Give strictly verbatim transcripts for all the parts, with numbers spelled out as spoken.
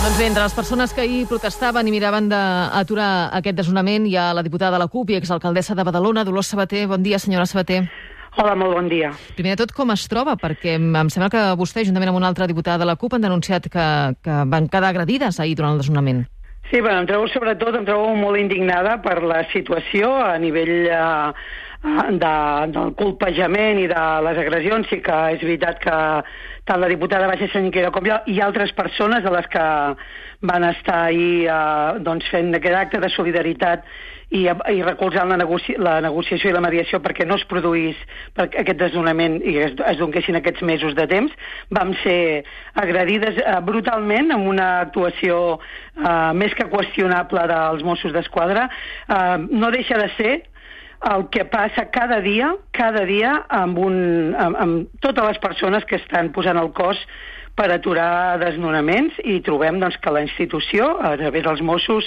Doncs bé, entre les persones que ahir protestaven i miraven d'aturar aquest desnonament hi ha la diputada de la CUP i exalcaldessa de Badalona, Dolors Sabater. Bon dia, senyora Sabater. Hola, molt bon dia. Primer de tot, com es troba? Perquè em sembla que vostè, juntament amb una altra diputada de la CUP, han denunciat que, que van quedar agredides ahir durant el desnonament. Sí, bueno, em trobo, sobretot, em trobo molt indignada per la situació a nivell eh, de, del colpejament i de les agressions. Sí que és veritat que tant la diputada Baixa Sanyiquera com jo i altres persones de les que van estar ahir eh, doncs fent aquest acte de solidaritat i, i recolzant la, negoci la negociació i la mediació perquè no es produís per aquest desnonament i es, es donguessin aquests mesos de temps, vam ser agredides eh, brutalment amb una actuació eh, més que qüestionable dels Mossos d'Esquadra. Eh, no deixa de ser el que passa cada dia, cada dia amb, un, amb, amb totes les persones que estan posant el cos per aturar desnonaments, i trobem doncs, que la institució, a través dels Mossos,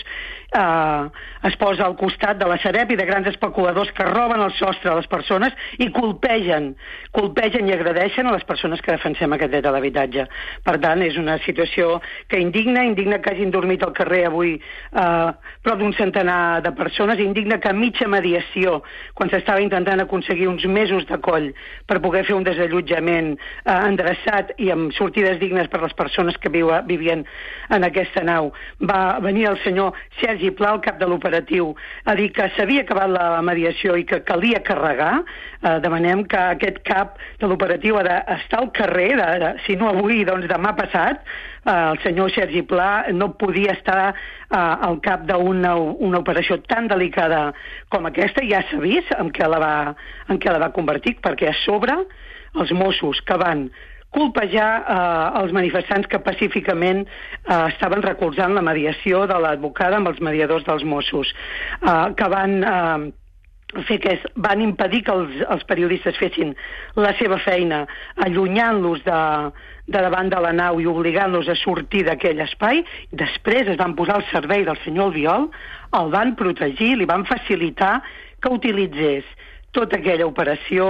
eh, es posa al costat de la Sareb i de grans especuladors que roben el sostre a les persones i colpegen, colpegen i agredeixen a les persones que defensem aquest dret a l'habitatge. Per tant, és una situació que indigna, indigna que hagin dormit al carrer avui eh, prop d'un centenar de persones, indigna que a mitja mediació, quan s'estava intentant aconseguir uns mesos de coll per poder fer un desallotjament eh, endreçat i amb sortides dignes per les persones que viu, vivien en aquesta nau, va venir el senyor Sergi Pla, el cap de l'operatiu, a dir que s'havia acabat la mediació i que calia carregar. Eh, demanem que aquest cap de l'operatiu ha d'estar al carrer, de, de, si no avui, doncs demà passat. Eh, el senyor Sergi Pla no podia estar eh, al cap d'una una operació tan delicada com aquesta, ja s'ha vist en què la va, en què la va convertir, perquè a sobre els Mossos que van colpejar eh, els manifestants que pacíficament eh, estaven recolzant la mediació de l'advocada amb els mediadors dels Mossos, eh, que van eh, fer que es, van impedir que els, els periodistes fessin la seva feina, allunyant-los de, de davant de la nau i obligant-los a sortir d'aquell espai. Després es van posar al servei del senyor Albiol, el van protegir, li van facilitar que utilitzés tota aquella operació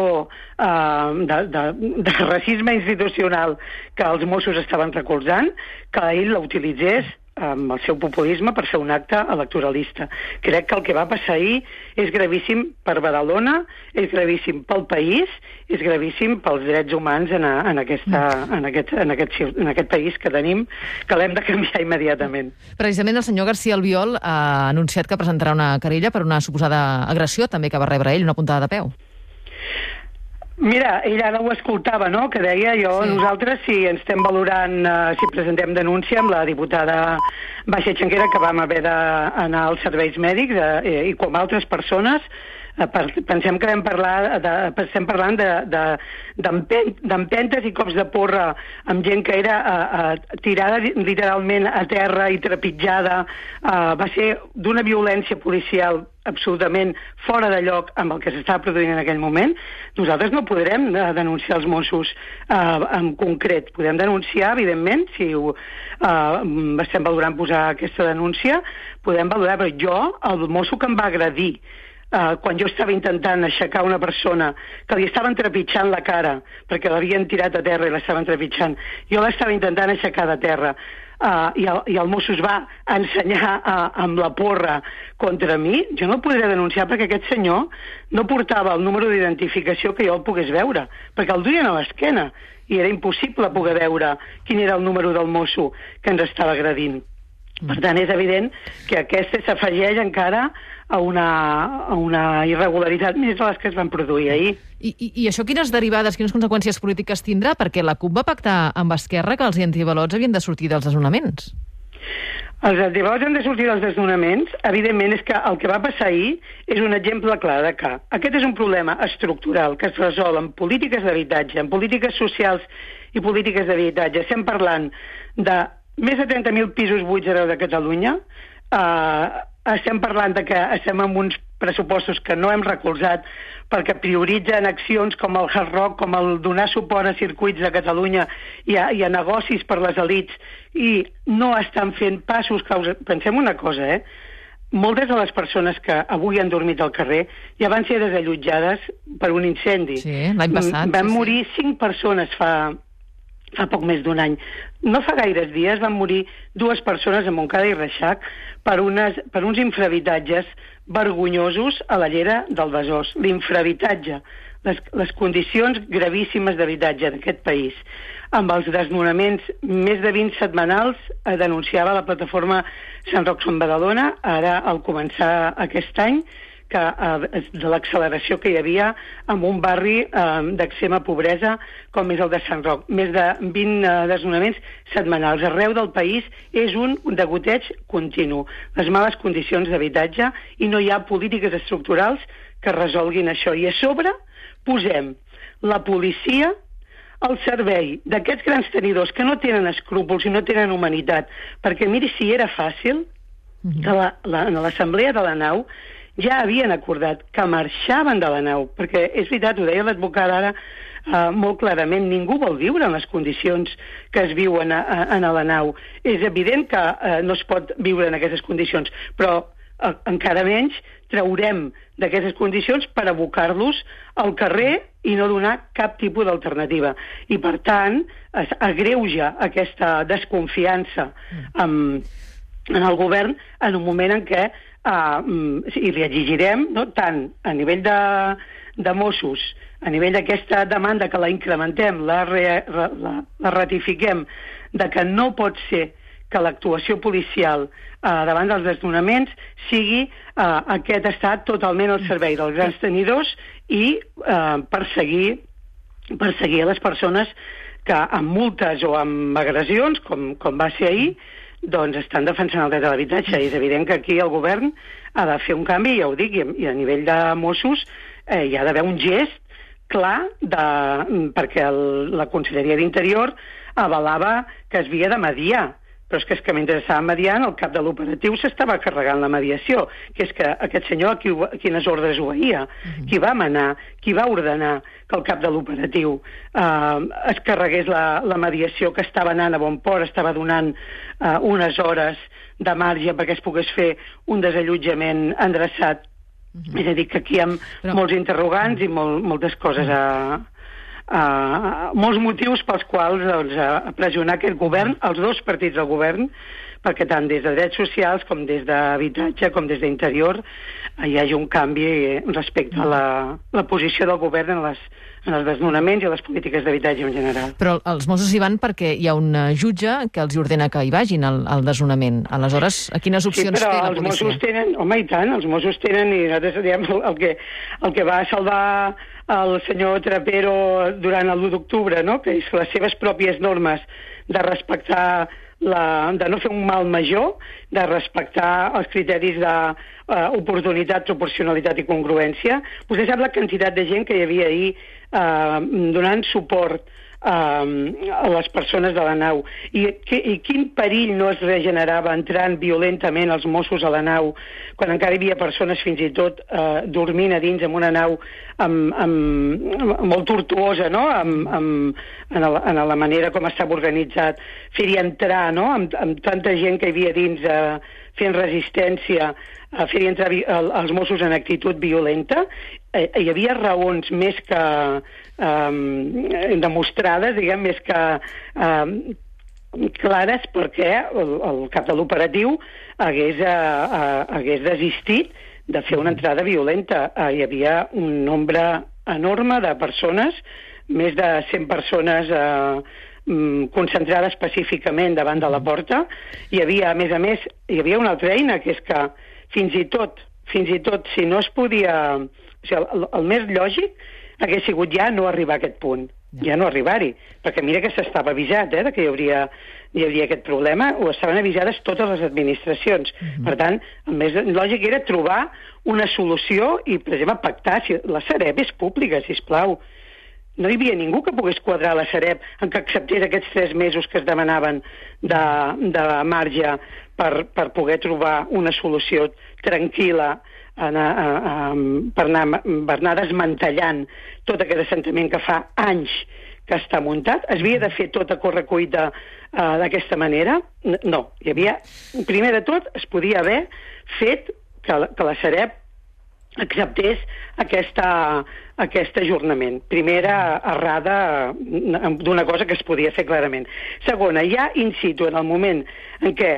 eh, de, de, de racisme institucional que els Mossos estaven recolzant, que ell la utilitzés amb el seu populisme per fer un acte electoralista. Crec que el que va passar ahir és gravíssim per Badalona, és gravíssim pel país, és gravíssim pels drets humans en, a, en, aquesta, en, aquest, en, aquest, en aquest país que tenim, que l'hem de canviar immediatament. Precisament el senyor García Albiol ha anunciat que presentarà una querella per una suposada agressió, també que va rebre ell, una puntada de peu. Mira, ell ara ho escoltava, no?, que deia jo, sí. Nosaltres, si ens estem valorant, eh, si presentem denúncia amb la diputada Baixa Sanyiquera, que vam haver d'anar als serveis mèdics, eh, i com altres persones, eh, pensem que vam parlar de, estem parlant d'empentes i cops de porra amb gent que era eh, eh, tirada literalment a terra i trepitjada. Eh, va ser d'una violència policial absolutament fora de lloc amb el que s'estava produint en aquell moment. Nosaltres no podrem eh, denunciar els Mossos eh, en concret. Podem denunciar, evidentment, si ho, eh, estem valorant posar aquesta denúncia, podem valorar, però jo, el mosso que em va agredir eh, quan jo estava intentant aixecar una persona que li estaven trepitjant la cara perquè l'havien tirat a terra i l'estaven trepitjant, jo l'estava intentant aixecar de terra, Uh, i, el, i el Mossos va ensenyar uh, amb la porra contra mi, jo no el podré denunciar perquè aquest senyor no portava el número d'identificació que jo el pogués veure, perquè el duien a l'esquena i era impossible poder veure quin era el número del mosso que ens estava agredint. Per tant, és evident que aquesta s'afegeix encara a una, a una irregularitat més de les que es van produir ahir. I, i, I això quines derivades, quines conseqüències polítiques tindrà? Perquè la CUP va pactar amb Esquerra que els antivalots havien de sortir dels desnonaments. Els antivalots han de sortir dels desnonaments. Evidentment, és que el que va passar ahir és un exemple clar de que aquest és un problema estructural que es resol en polítiques d'habitatge, en polítiques socials i polítiques d'habitatge. Estem parlant de més de trenta mil pisos buits arreu de Catalunya. Uh, estem parlant de que estem amb uns pressupostos que no hem recolzat perquè prioritzen accions com el Hard Rock, com el donar suport a circuits de Catalunya i a, i a negocis per les elits, i no estan fent passos claus. Pensem una cosa, eh? Moltes de les persones que avui han dormit al carrer ja van ser desallotjades per un incendi. Sí, l'any passat. Van sí, morir sí. cinc persones fa... fa poc més d'un any. No fa gaires dies van morir dues persones a Montcada i Reixac per, unes, per uns infrahabitatges vergonyosos a la llera del Besòs. L'infrahabitatge, les, les condicions gravíssimes d'habitatge d'aquest país, amb els desnonaments, més de vint setmanals, eh, denunciava la plataforma Sant Roc Som Badalona, ara al començar aquest any, que, eh, de l'acceleració que hi havia en un barri eh, d'extrema pobresa com és el de Sant Roc. Més de vint eh, desnonaments setmanals. Arreu del país és un degoteig continu. Les males condicions d'habitatge i no hi ha polítiques estructurals que resolguin això. I a sobre posem la policia al servei d'aquests grans tenidors que no tenen escrúpols i no tenen humanitat. Perquè miri si era fàcil que la, la, en l'assemblea de la nau ja havien acordat que marxaven de la nau, perquè és veritat, ho deia l'advocat ara eh, molt clarament, ningú vol viure en les condicions que es viuen a, a, en la nau. És evident que eh, no es pot viure en aquestes condicions, però eh, encara menys traurem d'aquestes condicions per abocar-los al carrer i no donar cap tipus d'alternativa. I, per tant, es agreuja aquesta desconfiança amb, en el govern en un moment en què Uh, i li exigirem, no, tant a nivell de, de Mossos, a nivell d'aquesta demanda que la incrementem, la, re, la, la ratifiquem, de que no pot ser que l'actuació policial uh, davant dels desnonaments sigui uh, aquest estat totalment al servei dels grans tenidors i uh, perseguir, perseguir les persones que amb multes o amb agressions, com, com va ser ahir, doncs estan defensant el dret a l'habitatge. És evident que aquí el govern ha de fer un canvi, ja ho dic, i a nivell de Mossos eh, hi ha d'haver un gest clar de, perquè el, la Conselleria d'Interior avalava que es havia de mediar, però és que, és que mentre estava mediant el cap de l'operatiu s'estava carregant la mediació, que és que aquest senyor a, qui, a quines ordres obeïa, uh-huh. qui va manar, qui va ordenar que el cap de l'operatiu eh, es carregués la, la mediació, que estava anant a bon port, estava donant eh, unes hores de marge perquè es pogués fer un desallotjament endreçat. Uh-huh. És a dir, que aquí hi ha però... molts interrogants i molt, moltes coses a... Uh, molts motius pels quals doncs, uh, pressionar aquest govern, els dos partits del govern, perquè tant des de drets socials com des d'habitatge com des d'interior uh, hi hagi un canvi respecte a la, la posició del govern en, les, en els desnonaments i les polítiques d'habitatge en general. Però els Mossos hi van perquè hi ha un jutge que els ordena que hi vagin al, al desnonament. Aleshores, a quines opcions sí, té la policia? Els Mossos tenen, home, i tant, els Mossos tenen, i nosaltres diem el, el, que, el que va salvar el senyor Trapero durant l'u d'octubre, no? Que és les seves pròpies normes de respectar, la, de no fer un mal major, de respectar els criteris d'oportunitat, uh, proporcionalitat i congruència. Vostè sap la quantitat de gent que hi havia ahir uh, donant suport a les persones de la nau I, que, i quin perill no es regenerava entrant violentament els Mossos a la nau quan encara hi havia persones fins i tot eh, dormint a dins en una nau amb, amb, amb, molt tortuosa, no? amb, amb, en, el, en la manera com estava organitzat, fer-hi entrar, no? amb, amb tanta gent que hi havia dins eh, fent resistència, a fer-hi entrar el, els Mossos en actitud violenta. Eh, hi havia raons més que eh, demostrades, diguem, més que eh, clares perquè el, el cap de l'operatiu hagués, eh, eh, hagués desistit de fer una entrada violenta. Eh, hi havia un nombre enorme de persones, més de cent persones eh, concentrades pacíficament davant de la porta. Hi havia, a més a més, hi havia una altra eina, que és que fins i tot, fins i tot, si no es podia... O sigui, el, el més lògic hagués sigut ja no arribar a aquest punt, ja no arribar-hi, perquè mira que s'estava avisat, eh, de que hi hauria, hi hauria aquest problema, ho estaven avisades totes les administracions. Uh-huh. Per tant, el més lògic era trobar una solució i, per exemple, pactar. Si la Sareb és pública, sisplau. No hi havia ningú que pogués quadrar la Sareb en que acceptés aquests tres mesos que es demanaven de, de marge per, per poder trobar una solució tranquil·la a, a, a, per, anar, per anar desmantellant tot aquest assentament que fa anys que està muntat. Es havia de fer tot a correcuita uh, d'aquesta manera? No. Hi havia, primer de tot, es podia haver fet que la, que la Sareb acceptés aquesta, aquest ajornament. Primera errada d'una cosa que es podia fer clarament. Segona, ja in situ, en el moment en què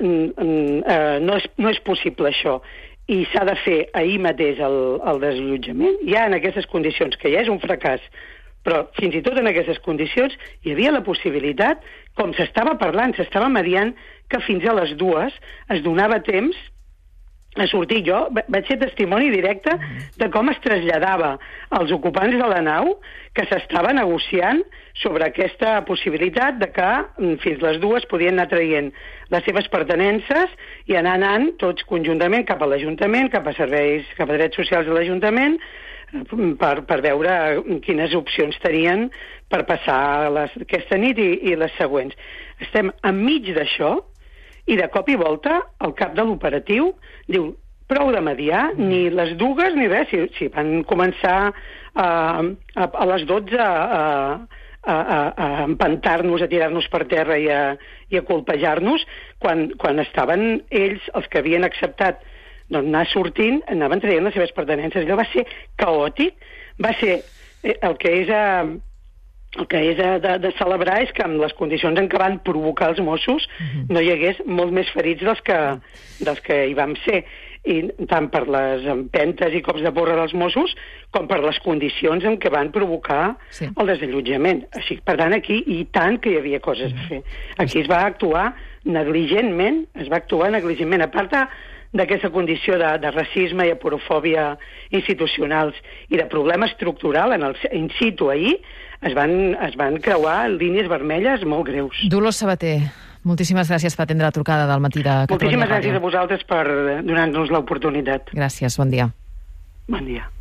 eh, no, és, no és possible això i s'ha de fer ahir mateix el, el desallotjament, ja en aquestes condicions, que ja és un fracàs, però fins i tot en aquestes condicions hi havia la possibilitat, com s'estava parlant, s'estava mediant, que fins a les dues es donava temps a sortir. Jo vaig ser testimoni directe de com es traslladava als ocupants de la nau que s'estava negociant sobre aquesta possibilitat de que fins les dues podien anar traient les seves pertenences i anar anant tots conjuntament cap a l'Ajuntament, cap a serveis, cap a drets socials de l'Ajuntament, per, per veure quines opcions tenien per passar les, aquesta nit i, i les següents. Estem enmig d'això i de cop i volta el cap de l'operatiu diu prou de mediar, ni les dugues ni res, si, si van començar a, a, a les dotze a, a, a, a empantar-nos, a tirar-nos per terra i a, i a colpejar-nos, quan, quan estaven ells, els que havien acceptat doncs, anar sortint, anaven traient les seves pertenences. Allò va ser caòtic, va ser el que és a, el que és de, de celebrar és que amb les condicions en què van provocar els Mossos uh-huh. no hi hagués molt més ferits dels que, dels que hi vam ser, i tant per les empentes i cops de porra dels Mossos com per les condicions en què van provocar sí. el desallotjament. Així, per tant, aquí i tant que hi havia coses a fer. Aquí es va actuar negligentment, es va actuar negligentment, a part d'aquesta condició de, de racisme i aporofòbia institucionals i de problema estructural en el in situ ahir, es van, es van creuar línies vermelles molt greus. Dolors Sabater, moltíssimes gràcies per atendre la trucada del matí de Catalunya Moltíssimes Ràdio. Gràcies a vosaltres per donar-nos l'oportunitat. Gràcies, bon dia. Bon dia.